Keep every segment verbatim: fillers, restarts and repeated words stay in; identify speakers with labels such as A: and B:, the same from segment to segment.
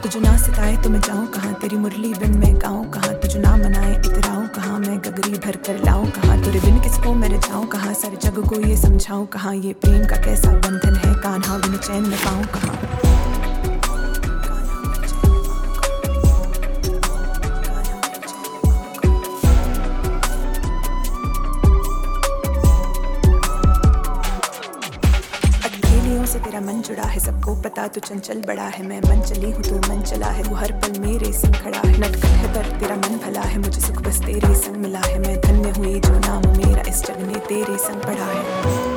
A: तुझे ना सिताए तो मैं जाऊँ कहाँ, तेरी मुरली बिन मैं गाऊँ कहाँ, तुझे ना मनाए इतराऊँ कहाँ, मैं गगरी भर कर लाऊँ कहाँ, तेरे बिन किसको मैं रिझाऊँ कहाँ, सारे जग को ये समझाऊँ कहाँ, ये प्रेम का कैसा बंधन है, कान्हा बिन चैन न पाऊँ कहाँ। से तेरा मन जुड़ा है, सबको पता तू चंचल बड़ा है, मैं मन चली हूँ तू मन चला है, तू हर पल मेरे संग खड़ा है, नटखट है पर तेरा मन भला है, मुझे सुख बस तेरे संग मिला है, मैं धन्य हुई जो नाम मेरा इस जग ने तेरे संग पढ़ा है।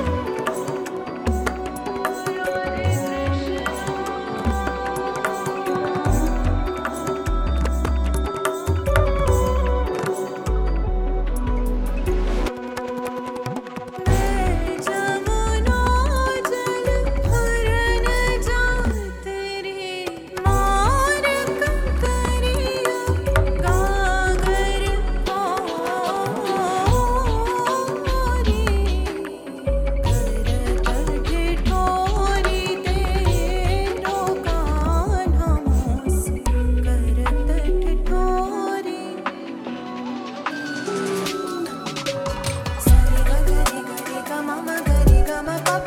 A: Mama, gari, gama, papa.